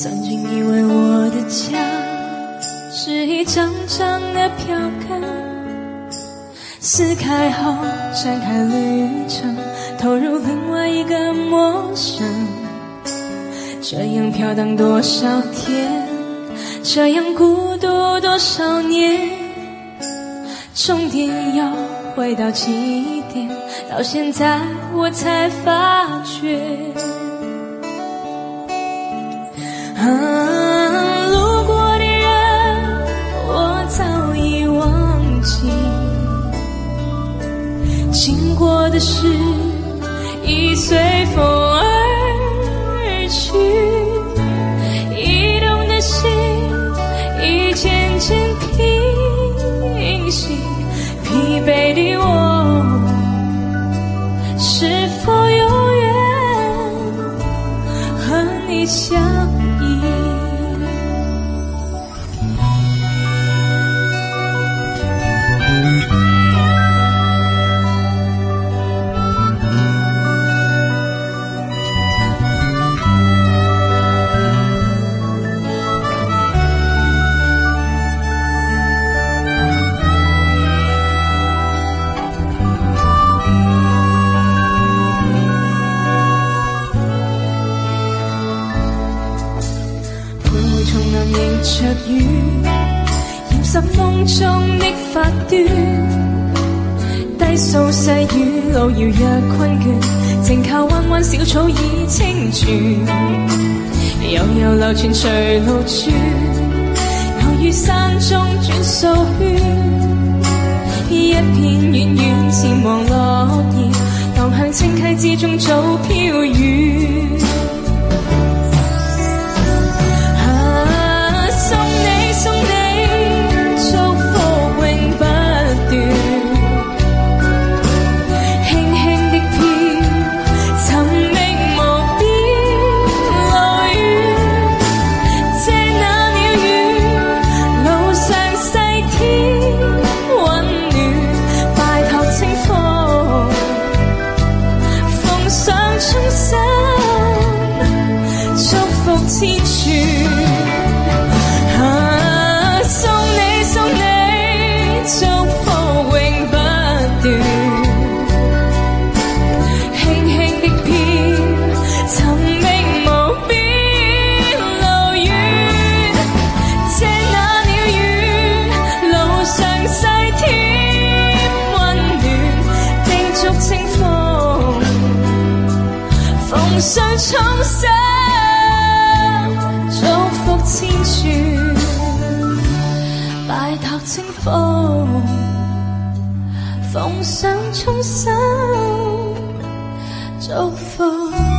曾经以为我的家是一张张的票根，撕开后展开旅程，投入另外一个陌生。这样飘荡多少天，这样孤独多少年，终点要回到起点，到现在我才发觉。路过的人我早已忘记，经过的事已随风而去，移动的心已渐渐平息，疲惫的我是否永远和你相依？着雨，染濕風中的髮端，低訴細雨路遙若困倦，靜靠彎彎小草已清泉，悠悠流泉隨路轉，偶遇山中轉數圈，一片遠遠漸黃落葉，蕩向清溪之中早飄遠。千串送你祝福永不斷，輕輕的飄，尋覓無邊路遠，這那鳥語路上細添溫暖，叮囑清風逢上重生千串，拜託清風奉上衷心祝福。